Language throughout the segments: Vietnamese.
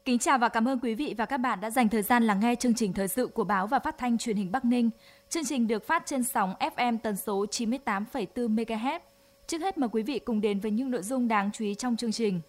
Kính chào và cảm ơn quý vị và các bạn đã dành thời gian lắng nghe chương trình thời sự của Báo và Phát thanh Truyền hình Bắc Ninh. Chương trình được phát trên sóng FM tần số 98,4 MHz. Trước hết mời quý vị cùng đến với những nội dung đáng chú ý trong chương trình.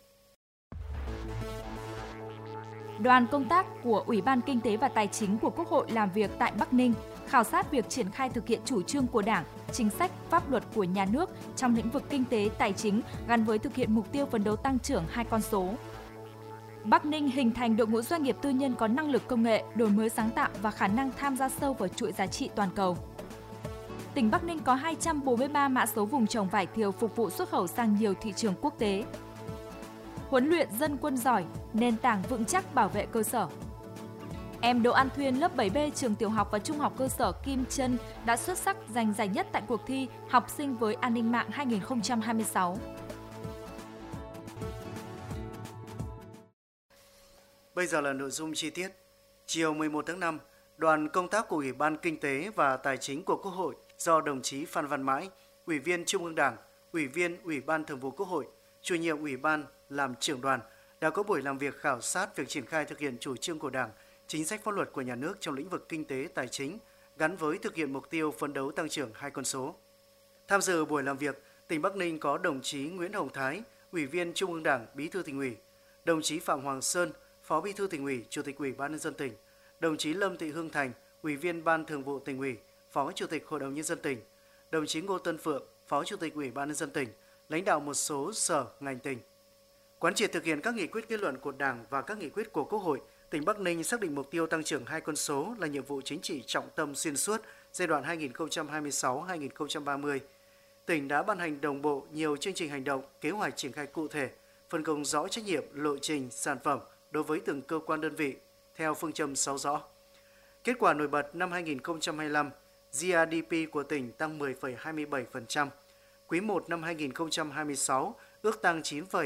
Đoàn công tác của Ủy ban Kinh tế và Tài chính của Quốc hội làm việc tại Bắc Ninh, khảo sát việc triển khai thực hiện chủ trương của Đảng, chính sách, pháp luật của nhà nước trong lĩnh vực kinh tế, tài chính gắn với thực hiện mục tiêu phấn đấu tăng trưởng 2 con số. Bắc Ninh hình thành đội ngũ doanh nghiệp tư nhân có năng lực công nghệ, đổi mới sáng tạo và khả năng tham gia sâu vào chuỗi giá trị toàn cầu. Tỉnh Bắc Ninh có 243 mã số vùng trồng vải thiều phục vụ xuất khẩu sang nhiều thị trường quốc tế. Huấn luyện dân quân giỏi, nền tảng vững chắc bảo vệ cơ sở. Em Đỗ An Thuyên lớp 7B trường tiểu học và trung học cơ sở Kim Trân đã xuất sắc giành giải nhất tại cuộc thi Học sinh với an ninh mạng 2026. Bây giờ là nội dung chi tiết. Chiều 11 tháng 5, đoàn công tác của Ủy ban Kinh tế và Tài chính của Quốc hội do đồng chí Phan Văn Mãi, Ủy viên Trung ương Đảng, Ủy viên Ủy ban Thường vụ Quốc hội, Chủ nhiệm Ủy ban làm trưởng đoàn đã có buổi làm việc khảo sát việc triển khai thực hiện chủ trương của Đảng, chính sách pháp luật của nhà nước trong lĩnh vực kinh tế, tài chính gắn với thực hiện mục tiêu phấn đấu tăng trưởng 2 con số. Tham dự buổi làm việc, tỉnh Bắc Ninh có đồng chí Nguyễn Hồng Thái, Ủy viên Trung ương Đảng, Bí thư Tỉnh ủy, đồng chí Phạm Hoàng Sơn, Phó Bí thư Tỉnh ủy, Chủ tịch Ủy ban nhân dân tỉnh, đồng chí Lâm Thị Hương Thành, Ủy viên Ban Thường vụ Tỉnh ủy, Phó Chủ tịch Hội đồng nhân dân tỉnh, đồng chí Ngô Tân Phượng, Phó Chủ tịch Ủy ban nhân dân tỉnh, lãnh đạo một số sở ngành tỉnh. Quán triệt thực hiện các nghị quyết kết luận của Đảng và các nghị quyết của Quốc hội, tỉnh Bắc Ninh xác định mục tiêu tăng trưởng 2 con số là nhiệm vụ chính trị trọng tâm xuyên suốt giai đoạn 2026-2030. Tỉnh đã ban hành đồng bộ nhiều chương trình hành động, kế hoạch triển khai cụ thể, phân công rõ trách nhiệm, lộ trình, sản phẩm đối với từng cơ quan đơn vị theo phương châm 6 rõ. Kết quả nổi bật năm 2025, GRDP của tỉnh tăng 10,27%, quý 1 năm 2026 ước tăng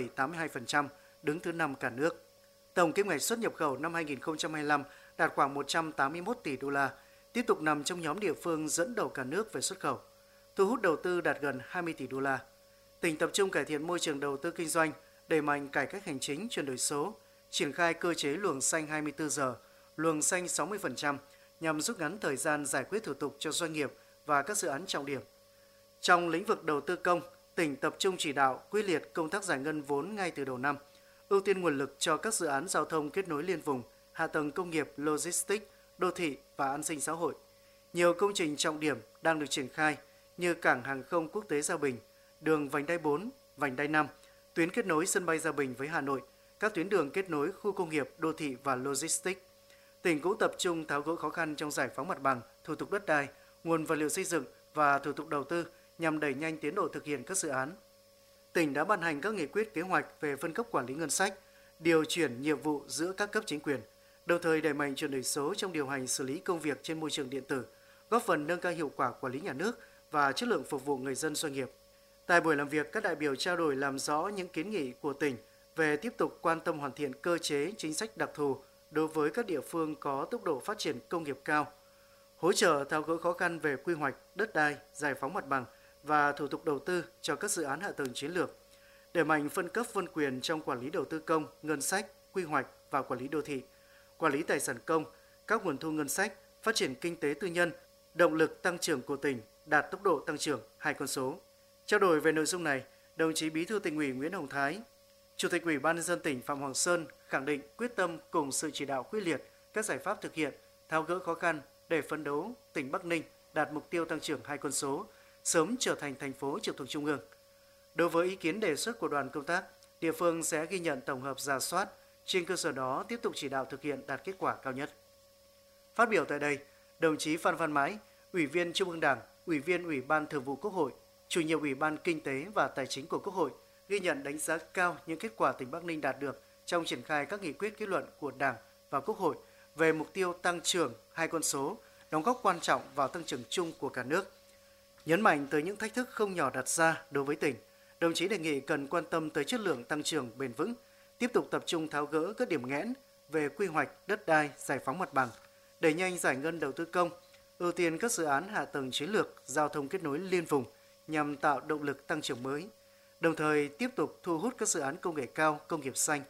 9,82%, đứng thứ 5 cả nước. Tổng kim ngạch xuất nhập khẩu năm 2025 đạt khoảng 181 tỷ đô la, tiếp tục nằm trong nhóm địa phương dẫn đầu cả nước về xuất khẩu. Thu hút đầu tư đạt gần 20 tỷ đô la. Tỉnh tập trung cải thiện môi trường đầu tư kinh doanh, đẩy mạnh cải cách hành chính, chuyển đổi số, triển khai cơ chế luồng xanh 24 giờ, luồng xanh 60% nhằm rút ngắn thời gian giải quyết thủ tục cho doanh nghiệp và các dự án trọng điểm. Trong lĩnh vực đầu tư công, tỉnh tập trung chỉ đạo quyết liệt công tác giải ngân vốn ngay từ đầu năm, ưu tiên nguồn lực cho các dự án giao thông kết nối liên vùng, hạ tầng công nghiệp, logistics, đô thị và an sinh xã hội. Nhiều công trình trọng điểm đang được triển khai như cảng hàng không quốc tế Gia Bình, đường vành đai 4, vành đai 5, tuyến kết nối sân bay Gia Bình với Hà Nội, các tuyến đường kết nối khu công nghiệp, đô thị và logistics. Tỉnh cũng tập trung tháo gỡ khó khăn trong giải phóng mặt bằng, thủ tục đất đai, nguồn vật liệu xây dựng và thủ tục đầu tư nhằm đẩy nhanh tiến độ thực hiện các dự án. Tỉnh đã ban hành các nghị quyết kế hoạch về phân cấp quản lý ngân sách, điều chuyển nhiệm vụ giữa các cấp chính quyền, đồng thời đẩy mạnh chuyển đổi số trong điều hành xử lý công việc trên môi trường điện tử, góp phần nâng cao hiệu quả quản lý nhà nước và chất lượng phục vụ người dân doanh nghiệp. Tại buổi làm việc, các đại biểu trao đổi làm rõ những kiến nghị của tỉnh về tiếp tục quan tâm hoàn thiện cơ chế chính sách đặc thù đối với các địa phương có tốc độ phát triển công nghiệp cao, hỗ trợ tháo gỡ khó khăn về quy hoạch, đất đai, giải phóng mặt bằng và thủ tục đầu tư cho các dự án hạ tầng chiến lược, đẩy mạnh phân cấp phân quyền trong quản lý đầu tư công, ngân sách, quy hoạch và quản lý đô thị, quản lý tài sản công, các nguồn thu ngân sách, phát triển kinh tế tư nhân, động lực tăng trưởng của tỉnh đạt tốc độ tăng trưởng 2 con số. Trao đổi về nội dung này, đồng chí Bí thư Tỉnh ủy Nguyễn Hồng Thái, Chủ tịch Ủy ban nhân dân tỉnh Phạm Hoàng Sơn khẳng định quyết tâm cùng sự chỉ đạo quyết liệt các giải pháp thực hiện, tháo gỡ khó khăn để phấn đấu tỉnh Bắc Ninh đạt mục tiêu tăng trưởng 2 con số, sớm trở thành thành phố trực thuộc Trung ương. Đối với ý kiến đề xuất của đoàn công tác, địa phương sẽ ghi nhận tổng hợp rà soát, trên cơ sở đó tiếp tục chỉ đạo thực hiện đạt kết quả cao nhất. Phát biểu tại đây, đồng chí Phan Văn Mãi, Ủy viên Trung ương Đảng, Ủy viên Ủy ban Thường vụ Quốc hội, Chủ nhiệm Ủy ban Kinh tế và Tài chính của Quốc hội ghi nhận đánh giá cao những kết quả tỉnh Bắc Ninh đạt được trong triển khai các nghị quyết kết luận của Đảng và Quốc hội về mục tiêu tăng trưởng 2 con số, đóng góp quan trọng vào tăng trưởng chung của cả nước. Nhấn mạnh tới những thách thức không nhỏ đặt ra đối với tỉnh, đồng chí đề nghị cần quan tâm tới chất lượng tăng trưởng bền vững, tiếp tục tập trung tháo gỡ các điểm nghẽn về quy hoạch, đất đai, giải phóng mặt bằng, đẩy nhanh giải ngân đầu tư công, ưu tiên các dự án hạ tầng chiến lược, giao thông kết nối liên vùng nhằm tạo động lực tăng trưởng mới. Đồng thời tiếp tục thu hút các dự án công nghệ cao, công nghiệp xanh,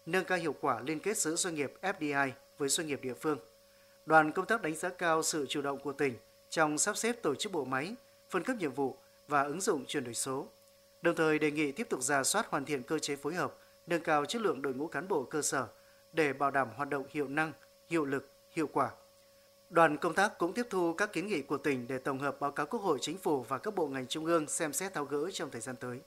nâng cao hiệu quả liên kết giữa doanh nghiệp FDI với doanh nghiệp địa phương. Đoàn công tác đánh giá cao sự chủ động của tỉnh trong sắp xếp tổ chức bộ máy, phân cấp nhiệm vụ và ứng dụng chuyển đổi số. Đồng thời đề nghị tiếp tục rà soát hoàn thiện cơ chế phối hợp, nâng cao chất lượng đội ngũ cán bộ cơ sở để bảo đảm hoạt động hiệu năng, hiệu lực, hiệu quả. Đoàn công tác cũng tiếp thu các kiến nghị của tỉnh để tổng hợp báo cáo Quốc hội, Chính phủ và các bộ ngành trung ương xem xét tháo gỡ trong thời gian tới.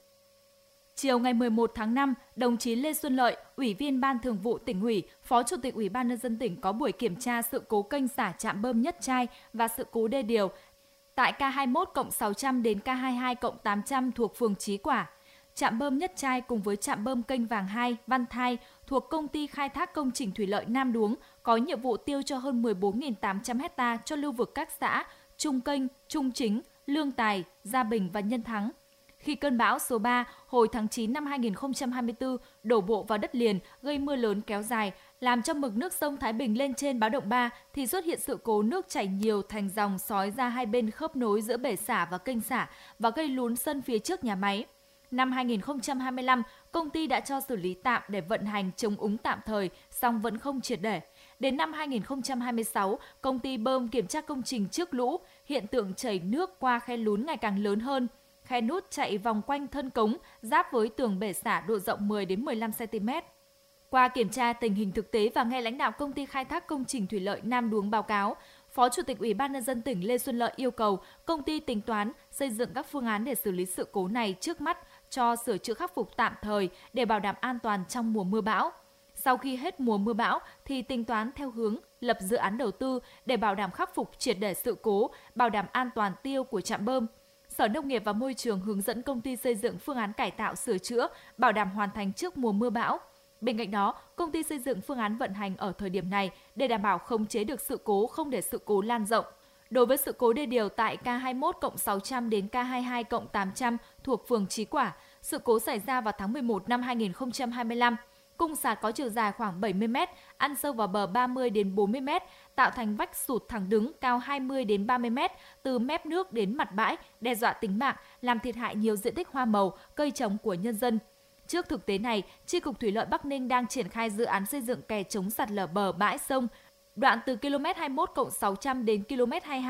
Chiều ngày 11 tháng 5, đồng chí Lê Xuân Lợi, Ủy viên Ban Thường vụ Tỉnh ủy, Phó Chủ tịch Ủy ban Nhân dân tỉnh có buổi kiểm tra sự cố kênh xả trạm bơm Nhất Trai và sự cố đê điều tại K21+600 đến K22+800 thuộc phường Chí Quả. Trạm bơm Nhất Trai cùng với trạm bơm kênh Vàng 2, Văn Thai thuộc Công ty Khai thác Công trình Thủy lợi Nam Đuống có nhiệm vụ tiêu cho hơn 14.800 ha cho lưu vực các xã Trung Kênh, Trung Chính, Lương Tài, Gia Bình và Nhân Thắng. Khi cơn bão số 3 hồi tháng 9 năm 2024 đổ bộ vào đất liền gây mưa lớn kéo dài, làm cho mực nước sông Thái Bình lên trên báo động 3 thì xuất hiện sự cố nước chảy nhiều thành dòng xói ra hai bên khớp nối giữa bể xả và kênh xả và gây lún sân phía trước nhà máy. Năm 2025, công ty đã cho xử lý tạm để vận hành chống úng tạm thời, song vẫn không triệt để. Đến năm 2026, công ty bơm kiểm tra công trình trước lũ, hiện tượng chảy nước qua khe lún ngày càng lớn hơn. Khe nút chạy vòng quanh thân cống, giáp với tường bể xả độ rộng 10 đến 15 cm. Qua kiểm tra tình hình thực tế và nghe lãnh đạo Công ty Khai thác Công trình Thủy lợi Nam Đuống báo cáo, Phó Chủ tịch Ủy ban Nhân dân tỉnh Lê Xuân Lợi yêu cầu công ty tính toán xây dựng các phương án để xử lý sự cố này trước mắt cho sửa chữa khắc phục tạm thời để bảo đảm an toàn trong mùa mưa bão. Sau khi hết mùa mưa bão thì tính toán theo hướng lập dự án đầu tư để bảo đảm khắc phục triệt để sự cố, bảo đảm an toàn tiêu của trạm bơm. Sở Nông nghiệp và Môi trường hướng dẫn công ty xây dựng phương án cải tạo sửa chữa, bảo đảm hoàn thành trước mùa mưa bão. Bên cạnh đó, công ty xây dựng phương án vận hành ở thời điểm này để đảm bảo khống chế được sự cố, không để sự cố lan rộng. Đối với sự cố đê điều tại K21+600 đến K22+800 thuộc phường Chí Quả, sự cố xảy ra vào tháng 11 năm 2025. Cung sạt có chiều dài khoảng 70 m, ăn sâu vào bờ 30 đến 40 m, tạo thành vách sụt thẳng đứng cao 20 đến 30 m từ mép nước đến mặt bãi, đe dọa tính mạng, làm thiệt hại nhiều diện tích hoa màu, cây trồng của nhân dân. Trước thực tế này, Chi cục Thủy lợi Bắc Ninh đang triển khai dự án xây dựng kè chống sạt lở bờ bãi sông, đoạn từ km 21+600 đến km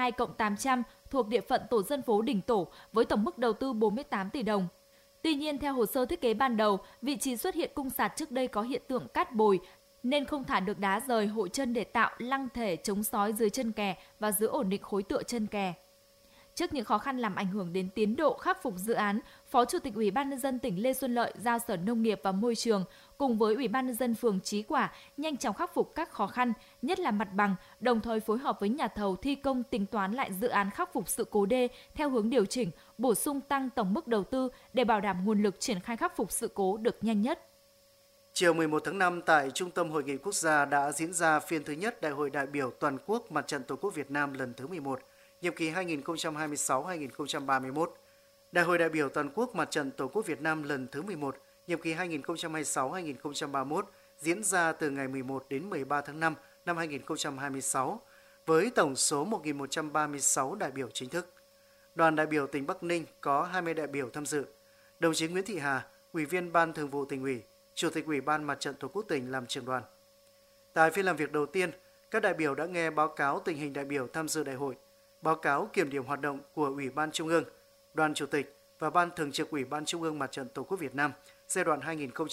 22+800 thuộc địa phận tổ dân phố Đình Tổ với tổng mức đầu tư 48 tỷ đồng. Tuy nhiên, theo hồ sơ thiết kế ban đầu, vị trí xuất hiện cung sạt trước đây có hiện tượng cát bồi nên không thả được đá rời hội chân để tạo lăng thể chống sói dưới chân kè và giữ ổn định khối tựa chân kè. Trước những khó khăn làm ảnh hưởng đến tiến độ khắc phục dự án, Phó Chủ tịch Ủy ban Nhân dân tỉnh Lê Xuân Lợi giao Sở Nông nghiệp và Môi trường cùng với Ủy ban Nhân dân phường Chí Quả nhanh chóng khắc phục các khó khăn, nhất là mặt bằng, đồng thời phối hợp với nhà thầu thi công tính toán lại dự án khắc phục sự cố đê theo hướng điều chỉnh, bổ sung tăng tổng mức đầu tư để bảo đảm nguồn lực triển khai khắc phục sự cố được nhanh nhất. Chiều 11 tháng 5 tại Trung tâm Hội nghị Quốc gia đã diễn ra phiên thứ nhất Đại hội đại biểu toàn quốc Mặt trận Tổ quốc Việt Nam lần thứ 11, nhiệm kỳ 2026-2031. Đại hội đại biểu toàn quốc Mặt trận Tổ quốc Việt Nam lần thứ 11, nhiệm kỳ 2026-2031 diễn ra từ ngày 11 đến 13 tháng 5 năm 2026 với tổng số 1.136 đại biểu chính thức. Đoàn đại biểu tỉnh Bắc Ninh có 20 đại biểu tham dự. Đồng chí Nguyễn Thị Hà, Ủy viên Ban Thường vụ Tỉnh ủy, Chủ tịch Ủy ban Mặt trận Tổ quốc tỉnh làm trưởng đoàn. Tại phiên làm việc đầu tiên, các đại biểu đã nghe báo cáo tình hình đại biểu tham dự đại hội, báo cáo kiểm điểm hoạt động của Ủy ban Trung ương, Đoàn Chủ tịch và Ban Thường trực Ủy ban Trung ương Mặt trận Tổ quốc Việt Nam giai đoạn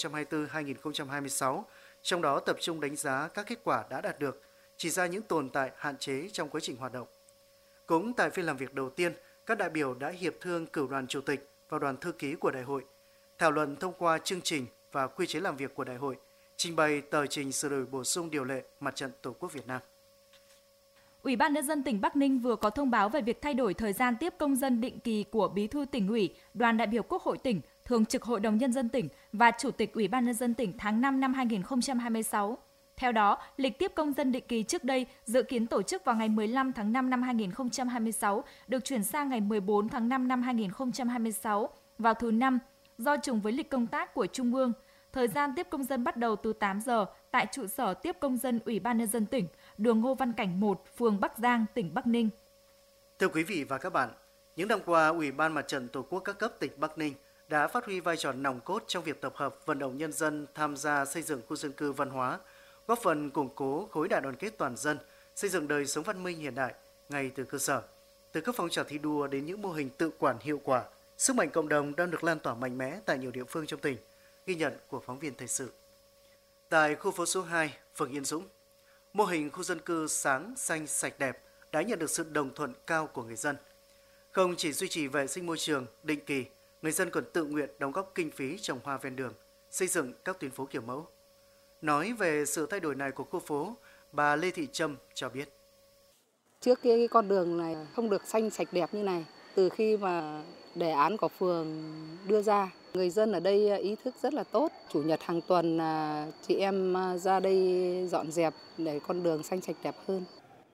2024-2026, trong đó tập trung đánh giá các kết quả đã đạt được, chỉ ra những tồn tại hạn chế trong quá trình hoạt động. Cũng tại phiên làm việc đầu tiên, các đại biểu đã hiệp thương cử đoàn chủ tịch và đoàn thư ký của đại hội, thảo luận thông qua chương trình và quy chế làm việc của đại hội, trình bày tờ trình sửa đổi bổ sung điều lệ Mặt trận Tổ quốc Việt Nam. Ủy ban Nhân dân tỉnh Bắc Ninh vừa có thông báo về việc thay đổi thời gian tiếp công dân định kỳ của Bí thư Tỉnh ủy, Đoàn đại biểu Quốc hội tỉnh, Thường trực Hội đồng Nhân dân tỉnh và Chủ tịch Ủy ban Nhân dân tỉnh tháng 5 năm 2026. Theo đó, lịch tiếp công dân định kỳ trước đây dự kiến tổ chức vào ngày 15 tháng 5 năm 2026 được chuyển sang ngày 14 tháng 5 năm 2026 vào thứ Năm do trùng với lịch công tác của Trung ương. Thời gian tiếp công dân bắt đầu từ 8 giờ tại trụ sở tiếp công dân Ủy ban Nhân dân tỉnh, đường Ngô Văn Cảnh 1, phường Bắc Giang, tỉnh Bắc Ninh. Thưa quý vị và các bạn, những năm qua, Ủy ban Mặt trận Tổ quốc các cấp tỉnh Bắc Ninh đã phát huy vai trò nòng cốt trong việc tập hợp vận động nhân dân tham gia xây dựng khu dân cư văn hóa, góp phần củng cố khối đại đoàn kết toàn dân, xây dựng đời sống văn minh hiện đại ngay từ cơ sở. Từ các phong trào thi đua đến những mô hình tự quản hiệu quả, sức mạnh cộng đồng đang được lan tỏa mạnh mẽ tại nhiều địa phương trong tỉnh. Ghi nhận của phóng viên thời sự. Tại khu phố số 2, phường Yên Dũng, mô hình khu dân cư sáng, xanh, sạch đẹp đã nhận được sự đồng thuận cao của người dân. Không chỉ duy trì vệ sinh môi trường định kỳ, người dân còn tự nguyện đóng góp kinh phí trồng hoa ven đường, xây dựng các tuyến phố kiểu mẫu. Nói về sự thay đổi này của khu phố, bà Lê Thị Trâm cho biết. Trước cái con đường này không được xanh sạch đẹp như này, từ khi mà đề án của phường đưa ra, người dân ở đây ý thức rất là tốt. Chủ nhật hàng tuần chị em ra đây dọn dẹp để con đường xanh sạch đẹp hơn.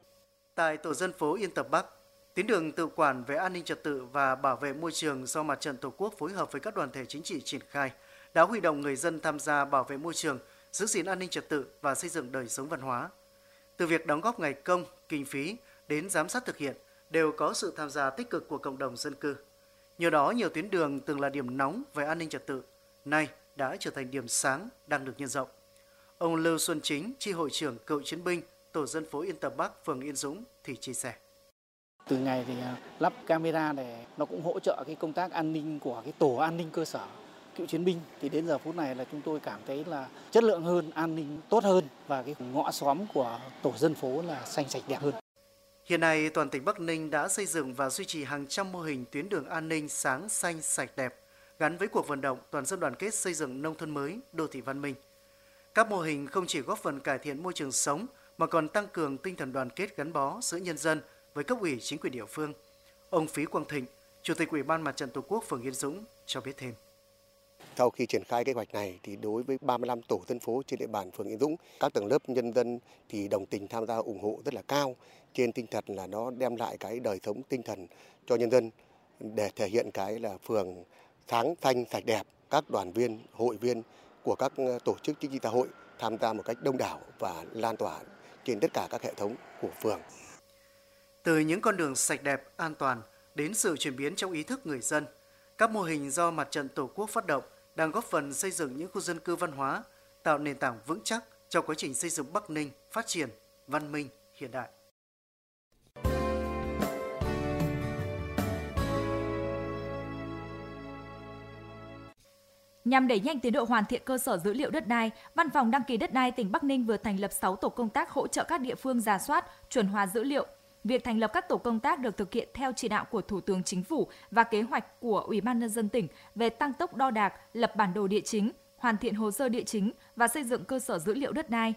Tại tổ dân phố Yên Tập Bắc, tuyến đường tự quản về an ninh trật tự và bảo vệ môi trường do Mặt trận Tổ quốc phối hợp với các đoàn thể chính trị triển khai đã huy động người dân tham gia bảo vệ môi trường, giữ gìn an ninh trật tự và xây dựng đời sống văn hóa. Từ việc đóng góp ngày công, kinh phí đến giám sát thực hiện đều có sự tham gia tích cực của cộng đồng dân cư. Nhờ đó, nhiều tuyến đường từng là điểm nóng về an ninh trật tự, nay đã trở thành điểm sáng đang được nhân rộng. Ông Lưu Xuân Chính, chi hội trưởng cựu chiến binh, tổ dân phố Yên Tập Bắc, phường Yên Dũng thì chia sẻ. Từ ngày thì lắp camera để nó cũng hỗ trợ cái công tác an ninh của cái tổ an ninh cơ sở cựu chiến binh, thì đến giờ phút này là chúng tôi cảm thấy là chất lượng hơn, an ninh tốt hơn và cái ngõ xóm của tổ dân phố là xanh sạch đẹp hơn. Hiện nay, toàn tỉnh Bắc Ninh đã xây dựng và duy trì hàng trăm mô hình tuyến đường an ninh sáng, xanh, sạch đẹp, gắn với cuộc vận động toàn dân đoàn kết xây dựng nông thôn mới, đô thị văn minh. Các mô hình không chỉ góp phần cải thiện môi trường sống, mà còn tăng cường tinh thần đoàn kết gắn bó giữa nhân dân với cấp ủy chính quyền địa phương. Ông Phí Quang Thịnh, Chủ tịch Ủy ban Mặt trận Tổ quốc phường Yên Dũng cho biết thêm. Sau khi triển khai kế hoạch này thì đối với 35 tổ dân phố trên địa bàn phường Yên Dũng, các tầng lớp nhân dân thì đồng tình tham gia ủng hộ rất là cao, trên tinh thần là nó đem lại cái đời sống tinh thần cho nhân dân để thể hiện cái là phường sáng xanh sạch đẹp. Các đoàn viên, hội viên của các tổ chức chính trị xã hội tham gia một cách đông đảo và lan tỏa trên tất cả các hệ thống của phường. Từ những con đường sạch đẹp, an toàn đến sự chuyển biến trong ý thức người dân, các mô hình do Mặt trận Tổ quốc phát động đang góp phần xây dựng những khu dân cư văn hóa, tạo nền tảng vững chắc trong quá trình xây dựng Bắc Ninh phát triển, văn minh, hiện đại. Nhằm đẩy nhanh tiến độ hoàn thiện cơ sở dữ liệu đất đai, Văn phòng đăng ký đất đai tỉnh Bắc Ninh vừa thành lập 6 tổ công tác hỗ trợ các địa phương rà soát, chuẩn hóa dữ liệu. Việc thành lập các tổ công tác được thực hiện theo chỉ đạo của Thủ tướng Chính phủ và kế hoạch của Ủy ban Nhân dân tỉnh về tăng tốc đo đạc, lập bản đồ địa chính, hoàn thiện hồ sơ địa chính và xây dựng cơ sở dữ liệu đất đai.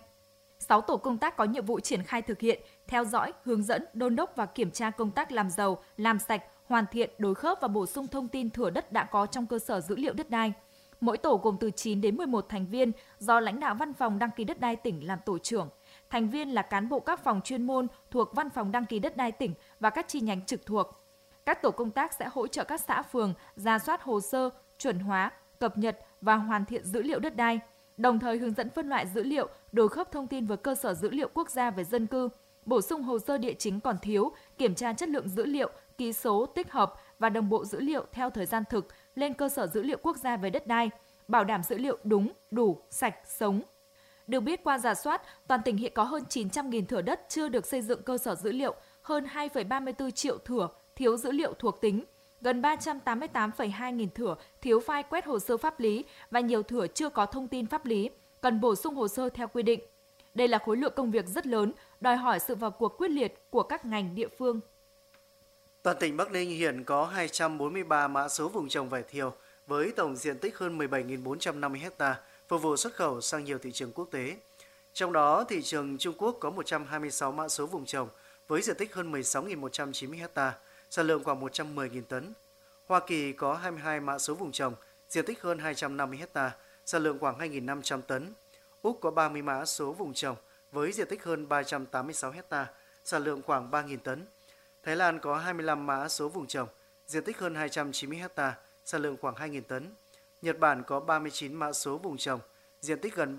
6 tổ công tác có nhiệm vụ triển khai thực hiện, theo dõi, hướng dẫn, đôn đốc và kiểm tra công tác làm giàu, làm sạch, hoàn thiện, đối khớp và bổ sung thông tin thửa đất đã có trong cơ sở dữ liệu đất đai. Mỗi tổ gồm từ 9 đến 11 thành viên do lãnh đạo Văn phòng đăng ký đất đai tỉnh làm tổ trưởng. Thành viên là cán bộ các phòng chuyên môn thuộc Văn phòng đăng ký đất đai tỉnh và các chi nhánh trực thuộc. Các tổ công tác sẽ hỗ trợ các xã phường rà soát hồ sơ, chuẩn hóa, cập nhật và hoàn thiện dữ liệu đất đai, đồng thời hướng dẫn phân loại dữ liệu, đối khớp thông tin với cơ sở dữ liệu quốc gia về dân cư, bổ sung hồ sơ địa chính còn thiếu, kiểm tra chất lượng dữ liệu, ký số, tích hợp và đồng bộ dữ liệu theo thời gian thực lên cơ sở dữ liệu quốc gia về đất đai, bảo đảm dữ liệu đúng, đủ, sạch, sống. Được biết qua rà soát, toàn tỉnh hiện có hơn 900.000 thửa đất chưa được xây dựng cơ sở dữ liệu, hơn 2,34 triệu thửa thiếu dữ liệu thuộc tính, gần 388,2 nghìn thửa thiếu file quét hồ sơ pháp lý và nhiều thửa chưa có thông tin pháp lý, cần bổ sung hồ sơ theo quy định. Đây là khối lượng công việc rất lớn, đòi hỏi sự vào cuộc quyết liệt của các ngành địa phương. Toàn tỉnh Bắc Ninh hiện có 243 mã số vùng trồng vải thiều với tổng diện tích hơn 17.450 ha, phục vụ xuất khẩu sang nhiều thị trường quốc tế. Trong đó, thị trường Trung Quốc có 126 mã số vùng trồng với diện tích hơn 16.190 ha, sản lượng khoảng 110.000 tấn. Hoa Kỳ có 22 mã số vùng trồng, diện tích hơn 250 ha, sản lượng khoảng 2.500 tấn. Úc có 30 mã số vùng trồng với diện tích hơn 386 ha, sản lượng khoảng 3.000 tấn. Thái Lan có 25 mã số vùng trồng, diện tích hơn 290 ha, sản lượng khoảng 2.000 tấn. Nhật Bản có 39 mã số vùng trồng, diện tích gần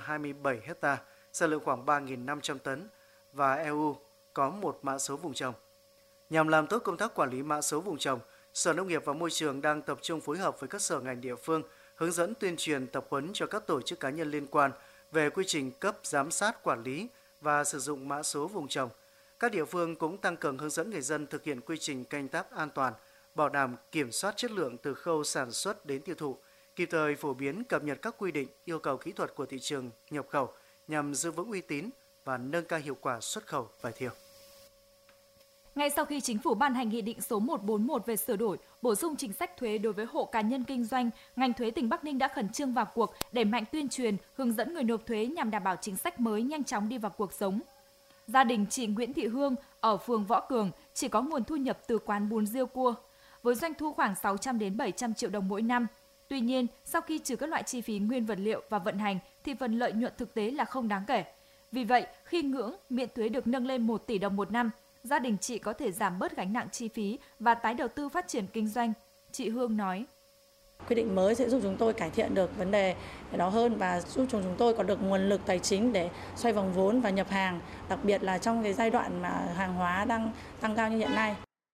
327 ha, sản lượng khoảng 3.500 tấn. Và EU có một mã số vùng trồng. Nhằm làm tốt công tác quản lý mã số vùng trồng, Sở Nông nghiệp và Môi trường đang tập trung phối hợp với các sở ngành địa phương, hướng dẫn tuyên truyền tập huấn cho các tổ chức cá nhân liên quan về quy trình cấp, giám sát, quản lý và sử dụng mã số vùng trồng. Các địa phương cũng tăng cường hướng dẫn người dân thực hiện quy trình canh tác an toàn, bảo đảm kiểm soát chất lượng từ khâu sản xuất đến tiêu thụ, kịp thời phổ biến cập nhật các quy định, yêu cầu kỹ thuật của thị trường nhập khẩu nhằm giữ vững uy tín và nâng cao hiệu quả xuất khẩu vải thiều. Ngay sau khi Chính phủ ban hành Nghị định số 141 về sửa đổi, bổ sung chính sách thuế đối với hộ cá nhân kinh doanh, ngành thuế tỉnh Bắc Ninh đã khẩn trương vào cuộc, đẩy mạnh tuyên truyền, hướng dẫn người nộp thuế nhằm đảm bảo chính sách mới nhanh chóng đi vào cuộc sống. Gia đình chị Nguyễn Thị Hương ở phường Võ Cường chỉ có nguồn thu nhập từ quán bún riêu cua, với doanh thu khoảng 600 đến 700 triệu đồng mỗi năm. Tuy nhiên, sau khi trừ các loại chi phí nguyên vật liệu và vận hành thì phần lợi nhuận thực tế là không đáng kể. Vì vậy, khi ngưỡng miễn thuế được nâng lên 1 tỷ đồng một năm, gia đình chị có thể giảm bớt gánh nặng chi phí và tái đầu tư phát triển kinh doanh. Chị Hương nói: Quy định mới sẽ giúp chúng tôi cải thiện được vấn đề đó hơn và giúp chúng tôi có được nguồn lực tài chính để xoay vòng vốn và nhập hàng, đặc biệt là trong cái giai đoạn mà hàng hóa đang tăng cao như hiện nay.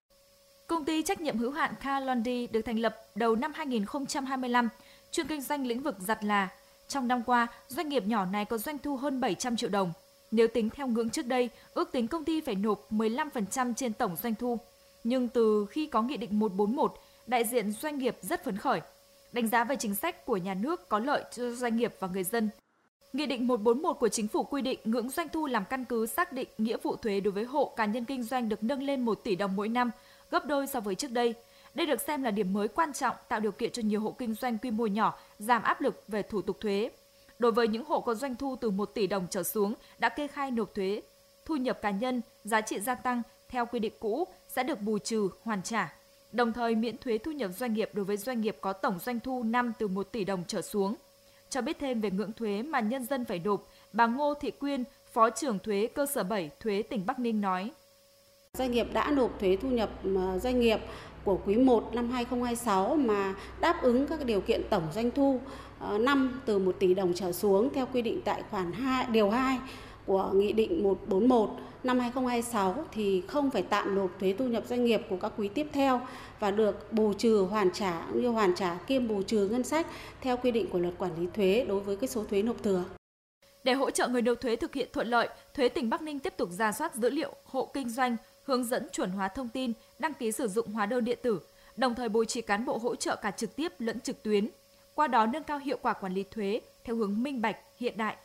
Công ty trách nhiệm hữu hạn Car Laundry được thành lập đầu năm 2025, chuyên kinh doanh lĩnh vực giặt là. Trong năm qua, doanh nghiệp nhỏ này có doanh thu hơn 700 triệu đồng. Nếu tính theo ngưỡng trước đây, ước tính công ty phải nộp 15% trên tổng doanh thu. Nhưng từ khi có Nghị định 141, đại diện doanh nghiệp rất phấn khởi, đánh giá về chính sách của nhà nước có lợi cho doanh nghiệp và người dân. Nghị định 141 của Chính phủ quy định ngưỡng doanh thu làm căn cứ xác định nghĩa vụ thuế đối với hộ cá nhân kinh doanh được nâng lên 1 tỷ đồng mỗi năm, gấp đôi so với trước đây. Đây được xem là điểm mới quan trọng tạo điều kiện cho nhiều hộ kinh doanh quy mô nhỏ giảm áp lực về thủ tục thuế. Đối với những hộ có doanh thu từ 1 tỷ đồng trở xuống đã kê khai nộp thuế, thu nhập cá nhân, giá trị gia tăng theo quy định cũ sẽ được bù trừ, hoàn trả. Đồng thời miễn thuế thu nhập doanh nghiệp đối với doanh nghiệp có tổng doanh thu năm từ 1 tỷ đồng trở xuống. Cho biết thêm về ngưỡng thuế mà nhân dân phải nộp, bà Ngô Thị Quyên, Phó trưởng thuế cơ sở 7 thuế tỉnh Bắc Ninh nói: Doanh nghiệp đã nộp thuế thu nhập doanh nghiệp của quý 1 năm 2026 mà đáp ứng các điều kiện tổng doanh thu năm từ 1 tỷ đồng trở xuống theo quy định tại khoản 2, điều 2 của Nghị định 141 năm 2026 thì không phải tạm nộp thuế thu nhập doanh nghiệp của các quý tiếp theo và được bù trừ hoàn trả kiêm bù trừ ngân sách theo quy định của Luật Quản lý thuế đối với cái số thuế nộp thừa. Để hỗ trợ người nộp thuế thực hiện thuận lợi, Thuế tỉnh Bắc Ninh tiếp tục rà soát dữ liệu hộ kinh doanh, hướng dẫn chuẩn hóa thông tin, đăng ký sử dụng hóa đơn điện tử, đồng thời bố trí cán bộ hỗ trợ cả trực tiếp lẫn trực tuyến. Qua đó nâng cao hiệu quả quản lý thuế theo hướng minh bạch, hiện đại.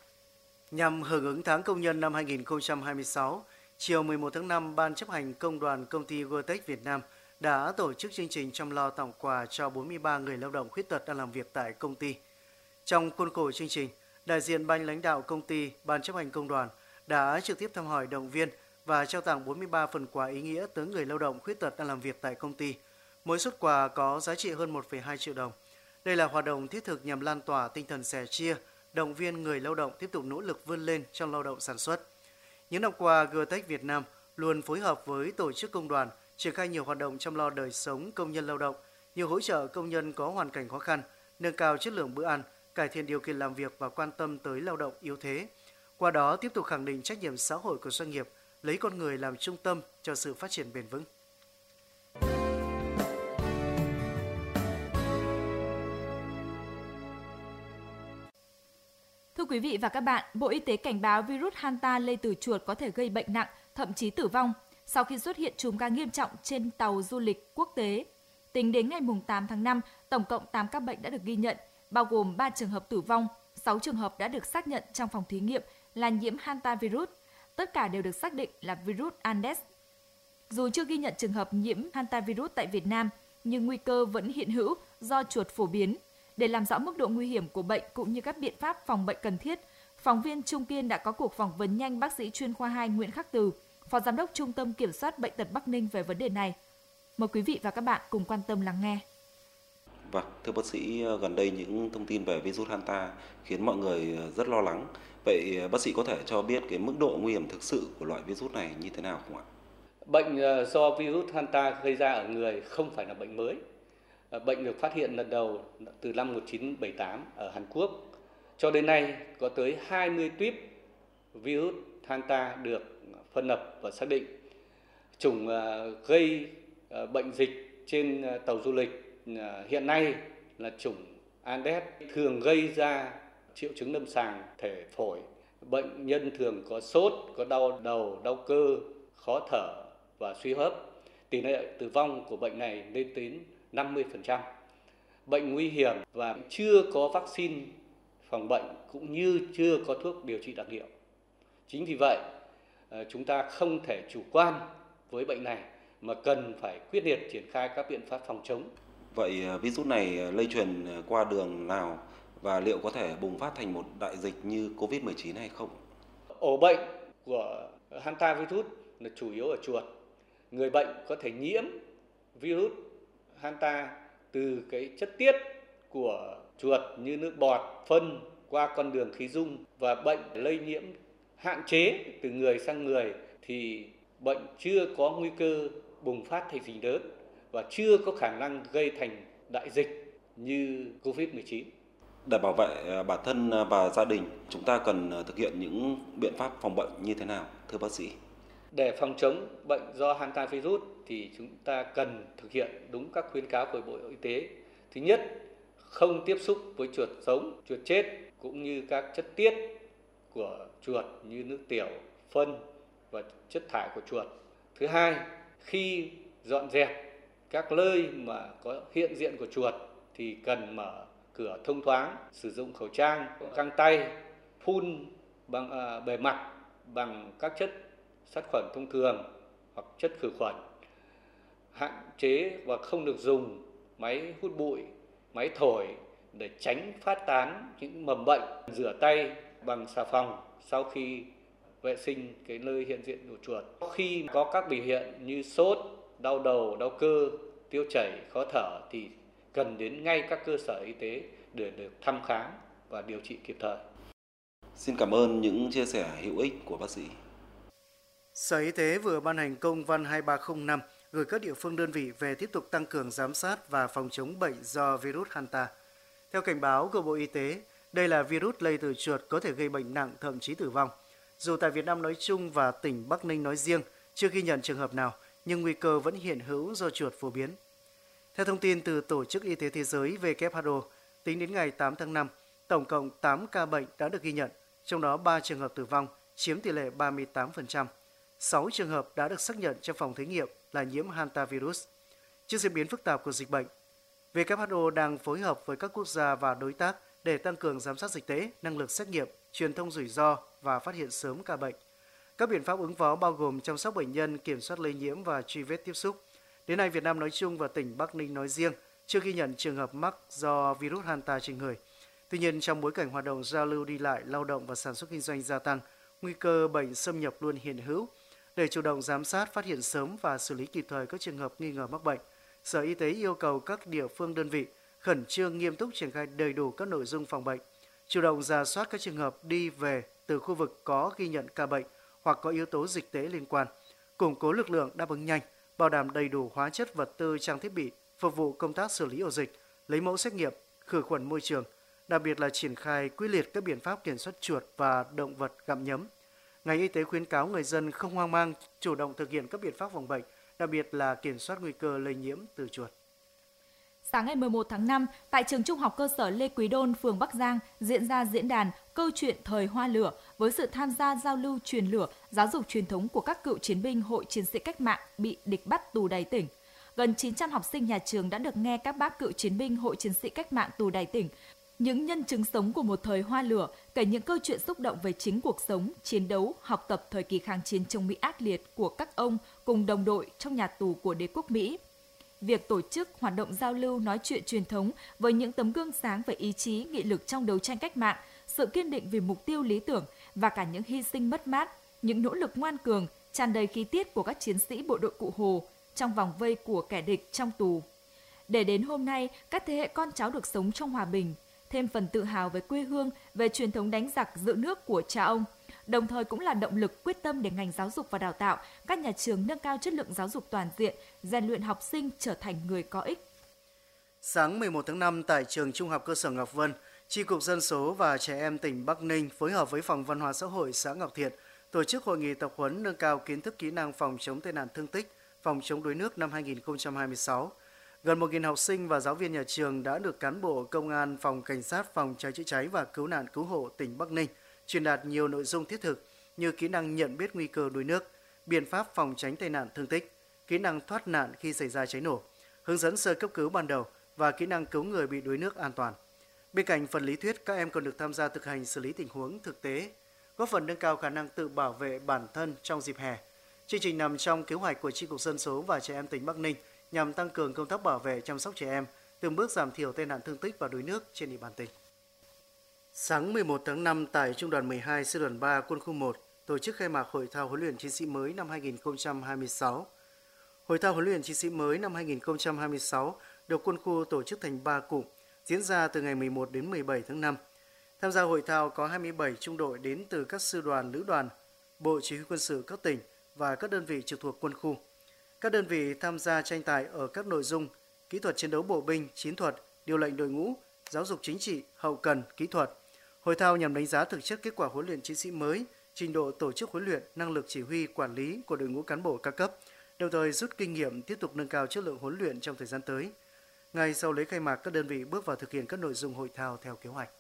Nhằm hưởng ứng tháng công nhân năm 2026, chiều 11 tháng 5, Ban chấp hành Công đoàn Công ty Gortech Việt Nam đã tổ chức chương trình chăm lo tặng quà cho 43 người lao động khuyết tật đang làm việc tại công ty. Trong khuôn khổ chương trình, đại diện ban lãnh đạo công ty, Ban chấp hành Công đoàn đã trực tiếp thăm hỏi, động viên và trao tặng 43 phần quà ý nghĩa tới người lao động khuyết tật đang làm việc tại công ty. Mỗi suất quà có giá trị hơn 1,2 triệu đồng. Đây là hoạt động thiết thực nhằm lan tỏa tinh thần sẻ chia, động viên người lao động tiếp tục nỗ lực vươn lên trong lao động sản xuất. Những năm qua, Gortech Việt Nam luôn phối hợp với tổ chức công đoàn, triển khai nhiều hoạt động chăm lo đời sống công nhân lao động, như hỗ trợ công nhân có hoàn cảnh khó khăn, nâng cao chất lượng bữa ăn, cải thiện điều kiện làm việc và quan tâm tới lao động yếu thế. Qua đó tiếp tục khẳng định trách nhiệm xã hội của doanh nghiệp, lấy con người làm trung tâm cho sự phát triển bền vững. Thưa quý vị và các bạn, Bộ Y tế cảnh báo virus Hanta lây từ chuột có thể gây bệnh nặng, thậm chí tử vong sau khi xuất hiện chùm ca nghiêm trọng trên tàu du lịch quốc tế. Tính đến ngày 8 tháng 5, tổng cộng 8 ca bệnh đã được ghi nhận, bao gồm 3 trường hợp tử vong, 6 trường hợp đã được xác nhận trong phòng thí nghiệm là nhiễm Hanta virus. Tất cả đều được xác định là virus Andes. Dù chưa ghi nhận trường hợp nhiễm Hanta virus tại Việt Nam, nhưng nguy cơ vẫn hiện hữu do chuột phổ biến. Để làm rõ mức độ nguy hiểm của bệnh cũng như các biện pháp phòng bệnh cần thiết, phóng viên Trung Kiên đã có cuộc phỏng vấn nhanh bác sĩ chuyên khoa 2 Nguyễn Khắc Từ, Phó Giám đốc Trung tâm Kiểm soát Bệnh tật Bắc Ninh về vấn đề này. Mời quý vị và các bạn cùng quan tâm lắng nghe. Vâng, thưa bác sĩ, gần đây những thông tin về virus Hanta khiến mọi người rất lo lắng. Vậy bác sĩ có thể cho biết cái mức độ nguy hiểm thực sự của loại virus này như thế nào không ạ? Bệnh do virus Hanta gây ra ở người không phải là bệnh mới. Bệnh được phát hiện lần đầu từ năm 1978 ở Hàn Quốc. Cho đến nay có tới 20 tuyếp virus Hanta được phân lập và xác định. Chủng gây bệnh dịch trên tàu du lịch hiện nay là chủng Andes thường gây ra triệu chứng lâm sàng thể phổi. Bệnh nhân thường có sốt, có đau đầu, đau cơ, khó thở và suy hấp. Tỷ lệ tử vong của bệnh này lên đến 50%. Bệnh nguy hiểm và chưa có vaccine phòng bệnh cũng như chưa có thuốc điều trị đặc hiệu. Chính vì vậy, chúng ta không thể chủ quan với bệnh này mà cần phải quyết liệt triển khai các biện pháp phòng chống. Vậy virus này lây truyền qua đường nào và liệu có thể bùng phát thành một đại dịch như Covid-19 hay không? Ổ bệnh của hantavirus là chủ yếu ở chuột. Người bệnh có thể nhiễm virus hanta từ cái chất tiết của chuột như nước bọt, phân qua con đường khí dung, và bệnh lây nhiễm hạn chế từ người sang người thì bệnh chưa có nguy cơ bùng phát thành dịch lớn và chưa có khả năng gây thành đại dịch như Covid-19. Để bảo vệ bản thân và gia đình, chúng ta cần thực hiện những biện pháp phòng bệnh như thế nào, thưa bác sĩ? Để phòng chống bệnh do hantavirus thì chúng ta cần thực hiện đúng các khuyến cáo của Bộ Y tế. Thứ nhất, không tiếp xúc với chuột sống, chuột chết cũng như các chất tiết của chuột như nước tiểu, phân và chất thải của chuột. Thứ hai, khi dọn dẹp các nơi mà có hiện diện của chuột thì cần mở cửa thông thoáng, sử dụng khẩu trang, găng tay, phun bằng bề mặt bằng các chất sát khuẩn thông thường hoặc chất khử khuẩn. Hạn chế và không được dùng máy hút bụi, máy thổi để tránh phát tán những mầm bệnh. Rửa tay bằng xà phòng sau khi vệ sinh cái nơi hiện diện của chuột. Khi có các biểu hiện như sốt, đau đầu, đau cơ, tiêu chảy, khó thở thì cần đến ngay các cơ sở y tế để được thăm khám và điều trị kịp thời. Xin cảm ơn những chia sẻ hữu ích của bác sĩ. Sở Y tế vừa ban hành công văn 2305 gửi các địa phương đơn vị về tiếp tục tăng cường giám sát và phòng chống bệnh do virus Hanta. Theo cảnh báo của Bộ Y tế, đây là virus lây từ chuột có thể gây bệnh nặng, thậm chí tử vong. Dù tại Việt Nam nói chung và tỉnh Bắc Ninh nói riêng chưa ghi nhận trường hợp nào, nhưng nguy cơ vẫn hiện hữu do chuột phổ biến. Theo thông tin từ Tổ chức Y tế Thế giới WHO, tính đến ngày 8 tháng 5, tổng cộng 8 ca bệnh đã được ghi nhận, trong đó 3 trường hợp tử vong, chiếm tỷ lệ 38%. 6 trường hợp đã được xác nhận trong phòng thí nghiệm là nhiễm hantavirus. Trước diễn biến phức tạp của dịch bệnh, WHO đang phối hợp với các quốc gia và đối tác để tăng cường giám sát dịch tễ, năng lực xét nghiệm, truyền thông rủi ro và phát hiện sớm ca bệnh. Các biện pháp ứng phó bao gồm chăm sóc bệnh nhân, kiểm soát lây nhiễm và truy vết tiếp xúc. Đến nay, Việt Nam nói chung và tỉnh Bắc Ninh nói riêng chưa ghi nhận trường hợp mắc do virus Hanta trên người. Tuy nhiên, trong bối cảnh hoạt động giao lưu đi lại, lao động và sản xuất kinh doanh gia tăng, nguy cơ bệnh xâm nhập luôn hiện hữu. Để chủ động giám sát, phát hiện sớm và xử lý kịp thời các trường hợp nghi ngờ mắc bệnh, Sở Y tế yêu cầu các địa phương đơn vị khẩn trương nghiêm túc triển khai đầy đủ các nội dung phòng bệnh, chủ động rà soát các trường hợp đi về từ khu vực có ghi nhận ca bệnh hoặc có yếu tố dịch tễ liên quan, củng cố lực lượng đáp ứng nhanh, bảo đảm đầy đủ hóa chất, vật tư, trang thiết bị phục vụ công tác xử lý ổ dịch, lấy mẫu xét nghiệm, khử khuẩn môi trường, đặc biệt là triển khai quyết liệt các biện pháp kiểm soát chuột và động vật gặm nhấm. Ngành y tế khuyến cáo người dân không hoang mang, chủ động thực hiện các biện pháp phòng bệnh, đặc biệt là kiểm soát nguy cơ lây nhiễm từ chuột. Sáng ngày 11 tháng 5, tại trường Trung học cơ sở Lê Quý Đôn, phường Bắc Giang diễn ra diễn đàn Câu chuyện thời hoa lửa với sự tham gia giao lưu truyền lửa, giáo dục truyền thống của các cựu chiến binh hội chiến sĩ cách mạng bị địch bắt tù đày tỉnh. Gần 900 học sinh nhà trường đã được nghe các bác cựu chiến binh hội chiến sĩ cách mạng tù đày tỉnh, những nhân chứng sống của một thời hoa lửa, kể những câu chuyện xúc động về chính cuộc sống, chiến đấu, học tập thời kỳ kháng chiến chống Mỹ ác liệt của các ông cùng đồng đội trong nhà tù của đế quốc Mỹ. Việc tổ chức hoạt động giao lưu nói chuyện truyền thống với những tấm gương sáng về ý chí, nghị lực trong đấu tranh cách mạng, sự kiên định vì mục tiêu lý tưởng và cả những hy sinh mất mát, những nỗ lực ngoan cường, tràn đầy khí tiết của các chiến sĩ bộ đội Cụ Hồ trong vòng vây của kẻ địch trong tù. Để đến hôm nay, các thế hệ con cháu được sống trong hòa bình, thêm phần tự hào về quê hương, về truyền thống đánh giặc giữ nước của cha ông, đồng thời cũng là động lực quyết tâm để ngành giáo dục và đào tạo, các nhà trường nâng cao chất lượng giáo dục toàn diện, rèn luyện học sinh trở thành người có ích. Sáng 11 tháng 5 tại trường Trung học cơ sở Ngọc Vân, Chi cục Dân số và Trẻ em tỉnh Bắc Ninh phối hợp với Phòng Văn hóa Xã hội xã Ngọc Thiện tổ chức hội nghị tập huấn nâng cao kiến thức kỹ năng phòng chống tai nạn thương tích, phòng chống đuối nước năm 2026. Gần 1.000 học sinh và giáo viên nhà trường đã được cán bộ công an, phòng cảnh sát, phòng cháy chữa cháy và cứu nạn cứu hộ tỉnh Bắc Ninh truyền đạt nhiều nội dung thiết thực như kỹ năng nhận biết nguy cơ đuối nước, biện pháp phòng tránh tai nạn thương tích, kỹ năng thoát nạn khi xảy ra cháy nổ, hướng dẫn sơ cấp cứu ban đầu và kỹ năng cứu người bị đuối nước an toàn. Bên cạnh phần lý thuyết, các em còn được tham gia thực hành xử lý tình huống thực tế, góp phần nâng cao khả năng tự bảo vệ bản thân trong dịp hè. Chương trình nằm trong kế hoạch của Chi cục Dân số và Trẻ em tỉnh Bắc Ninh nhằm tăng cường công tác bảo vệ chăm sóc trẻ em, từng bước giảm thiểu tai nạn thương tích và đuối nước trên địa bàn tỉnh. Sáng 11 tháng 5 tại Trung đoàn 12 Sư đoàn 3 Quân khu 1 tổ chức khai mạc Hội thao huấn luyện chiến sĩ mới năm 2026. Hội thao huấn luyện chiến sĩ mới năm 2026 được quân khu tổ chức thành 3 cụm, diễn ra từ ngày 11 đến 17 tháng 5. Tham gia hội thao có 27 trung đội đến từ các sư đoàn, lữ đoàn, Bộ Chỉ huy quân sự các tỉnh và các đơn vị trực thuộc quân khu. Các đơn vị tham gia tranh tài ở các nội dung kỹ thuật chiến đấu bộ binh, chiến thuật, điều lệnh đội ngũ, giáo dục chính trị, hậu cần, kỹ thuật. Hội thao nhằm đánh giá thực chất kết quả huấn luyện chiến sĩ mới, trình độ tổ chức huấn luyện, năng lực chỉ huy, quản lý của đội ngũ cán bộ các cấp, đồng thời rút kinh nghiệm tiếp tục nâng cao chất lượng huấn luyện trong thời gian tới. Ngay sau lễ khai mạc, các đơn vị bước vào thực hiện các nội dung hội thao theo kế hoạch.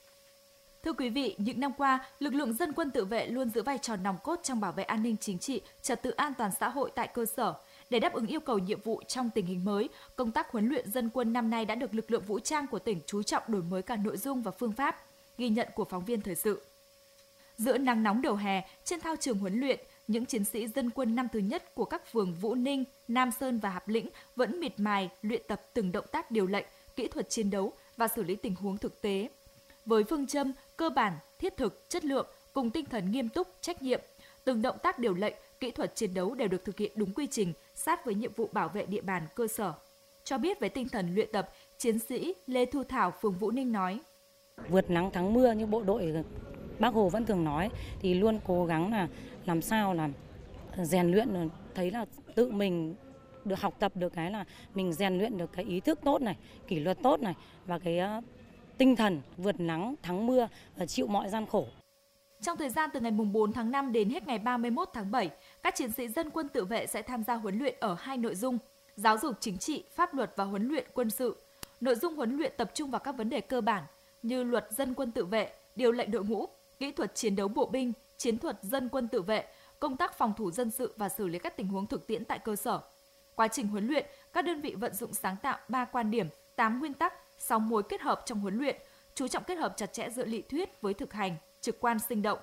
Thưa quý vị, những năm qua, lực lượng dân quân tự vệ luôn giữ vai trò nòng cốt trong bảo vệ an ninh chính trị, trật tự an toàn xã hội tại cơ sở. Để đáp ứng yêu cầu nhiệm vụ trong tình hình mới, công tác huấn luyện dân quân năm nay đã được lực lượng vũ trang của tỉnh chú trọng đổi mới cả nội dung và phương pháp. Ghi nhận của phóng viên thời sự. Giữa nắng nóng đầu hè, trên thao trường huấn luyện, những chiến sĩ dân quân năm thứ nhất của các phường Vũ Ninh, Nam Sơn và Hạp Lĩnh vẫn miệt mài luyện tập từng động tác điều lệnh, kỹ thuật chiến đấu và xử lý tình huống thực tế. Với phương châm cơ bản, thiết thực, chất lượng cùng tinh thần nghiêm túc, trách nhiệm, từng động tác điều lệnh, kỹ thuật chiến đấu đều được thực hiện đúng quy trình, sát với nhiệm vụ bảo vệ địa bàn cơ sở. Cho biết về tinh thần luyện tập, chiến sĩ Lê Thu Thảo, phường Vũ Ninh nói: Vượt nắng thắng mưa như bộ đội Bác Hồ vẫn thường nói thì luôn cố gắng là làm sao là rèn luyện, thấy là tự mình được học tập được cái là mình rèn luyện được cái ý thức tốt này, kỷ luật tốt này và cái tinh thần vượt nắng thắng mưa và chịu mọi gian khổ. Trong thời gian từ ngày 4 tháng 5 đến hết ngày 31 tháng 7, các chiến sĩ dân quân tự vệ sẽ tham gia huấn luyện ở 2 nội dung: giáo dục chính trị, pháp luật và huấn luyện quân sự. Nội dung huấn luyện tập trung vào các vấn đề cơ bản như luật dân quân tự vệ, điều lệnh đội ngũ, kỹ thuật chiến đấu bộ binh, chiến thuật dân quân tự vệ, công tác phòng thủ dân sự và xử lý các tình huống thực tiễn tại cơ sở. Quá trình huấn luyện, các đơn vị vận dụng sáng tạo 3 quan điểm, 8 nguyên tắc, 6 mối kết hợp trong huấn luyện, chú trọng kết hợp chặt chẽ giữa lý thuyết với thực hành, trực quan sinh động.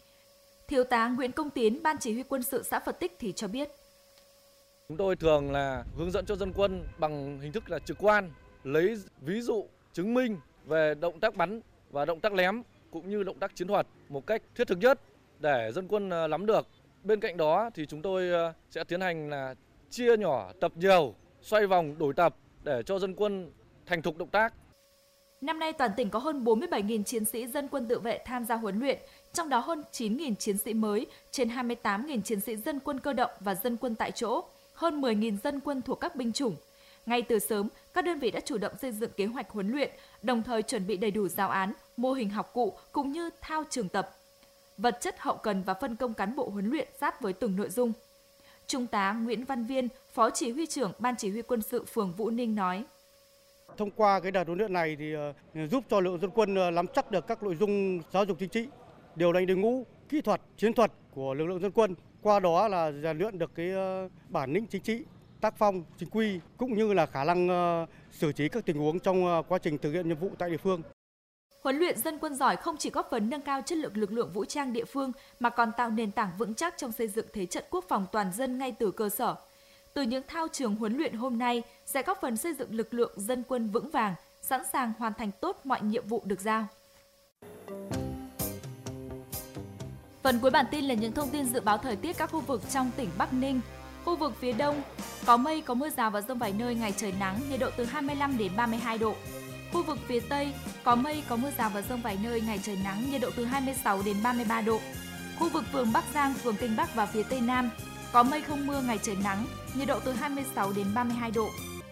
Thiếu tá Nguyễn Công Tiến, Ban Chỉ huy quân sự xã Phật Tích thì cho biết: Chúng tôi thường là hướng dẫn cho dân quân bằng hình thức là trực quan, lấy ví dụ chứng minh về động tác bắn và động tác ném cũng như động tác chiến thuật một cách thiết thực nhất để dân quân nắm được. Bên cạnh đó thì chúng tôi sẽ tiến hành là chia nhỏ tập nhiều, xoay vòng đổi tập để cho dân quân thành thục động tác. Năm nay toàn tỉnh có hơn 47.000 chiến sĩ dân quân tự vệ tham gia huấn luyện, trong đó hơn 9.000 chiến sĩ mới, trên 28.000 chiến sĩ dân quân cơ động và dân quân tại chỗ, hơn 10.000 dân quân thuộc các binh chủng. Ngay từ sớm, các đơn vị đã chủ động xây dựng kế hoạch huấn luyện, đồng thời chuẩn bị đầy đủ giáo án, mô hình học cụ cũng như thao trường tập, vật chất hậu cần và phân công cán bộ huấn luyện sát với từng nội dung. Trung tá Nguyễn Văn Viên, Phó Chỉ huy trưởng Ban Chỉ huy quân sự phường Vũ Ninh nói: Thông qua cái đợt huấn luyện này thì giúp cho lượng dân quân nắm chắc được các nội dung giáo dục chính trị, điều lệnh đội ngũ, kỹ thuật, chiến thuật của lực lượng dân quân. Qua đó là rèn luyện được cái bản lĩnh chính trị, tác phong, chính quy cũng như là khả năng xử trí các tình huống trong quá trình thực hiện nhiệm vụ tại địa phương. Huấn luyện dân quân giỏi không chỉ góp phần nâng cao chất lượng lực lượng vũ trang địa phương mà còn tạo nền tảng vững chắc trong xây dựng thế trận quốc phòng toàn dân ngay từ cơ sở. Từ những thao trường huấn luyện hôm nay sẽ góp phần xây dựng lực lượng dân quân vững vàng, sẵn sàng hoàn thành tốt mọi nhiệm vụ được giao. Phần cuối bản tin là những thông tin dự báo thời tiết các khu vực trong tỉnh Bắc Ninh. Khu vực phía Đông có mây, có mưa rào và dông vài nơi, ngày trời nắng, nhiệt độ từ 25 đến 32 độ. Khu vực phía Tây có mây, có mưa rào và dông vài nơi, ngày trời nắng, nhiệt độ từ 26 đến 33 độ. Khu vực phường Bắc Giang, phường Kinh Bắc và phía Tây Nam có mây không mưa, ngày trời nắng, nhiệt độ từ 26 đến 32 độ.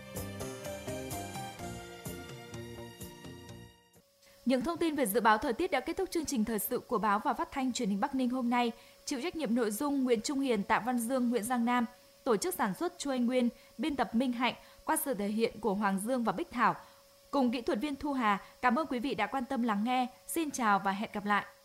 Những thông tin về dự báo thời tiết đã kết thúc chương trình thời sự của báo và phát thanh truyền hình Bắc Ninh hôm nay. Chịu trách nhiệm nội dung Nguyễn Trung Hiền, Tạ Văn Dương, Nguyễn Giang Nam, tổ chức sản xuất Chu Anh Nguyên, biên tập Minh Hạnh Qua sự thể hiện của Hoàng Dương và Bích Thảo cùng kỹ thuật viên Thu Hà, cảm ơn quý vị đã quan tâm lắng nghe. Xin chào và hẹn gặp lại.